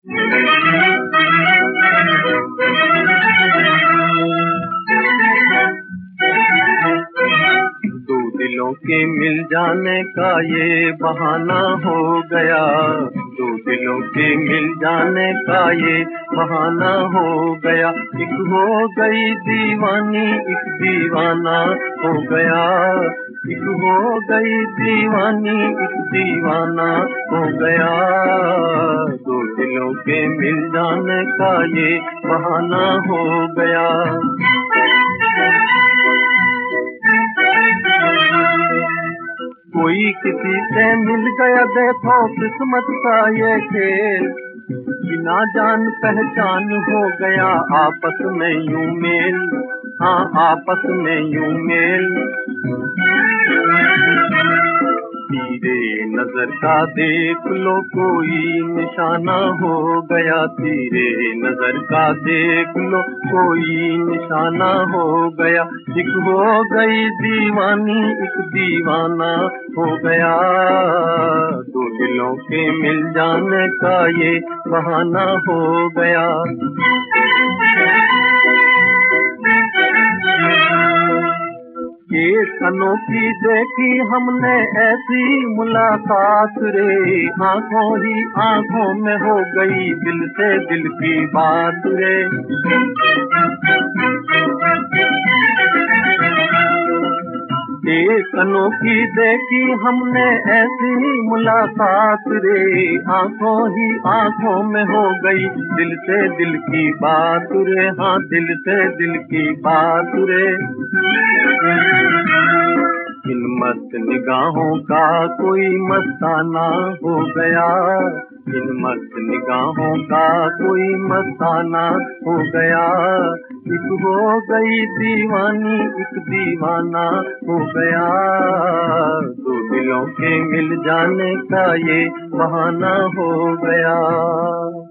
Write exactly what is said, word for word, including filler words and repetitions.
दो दिलों के मिल जाने का ये बहाना हो गया, दो दिलों के मिल जाने का ये बहाना हो गया। एक हो गई दीवानी, एक दीवाना हो गया। एक हो गई दीवानी, एक दीवाना हो गया। दो दिलों के मिल जाने का ये बहाना हो गया। कोई किसी से मिल गया, देखो किस्मत का ये खेल, बिना जान पहचान हो गया आपस में यूं मेल, हाँ आपस में यूं मेल। तेरे नजर का देख लो कोई निशाना हो गया, तेरे नजर का देख लो कोई निशाना हो गया। एक हो गई दीवानी, एक दीवाना हो गया। दो दिलों के मिल जाने का ये बहाना हो गया। एक अनोखी देखी हमने ऐसी मुलाकात रे, आंखों ही आंखों में हो गई दिल से दिल की बात रे। एक अनोखी देखी हमने ऐसी मुलाकात रे, आंखों ही आंखों में हो गई दिल से दिल की बात रे, हाँ दिल से दिल की बात रे। इन मस्त निगाहों का कोई मस्ताना हो गया, इन मस्त निगाहों का कोई मस्ताना हो गया। एक हो गई दीवानी, एक दीवाना हो गया। दो दिलों के मिल जाने का ये बहाना हो गया।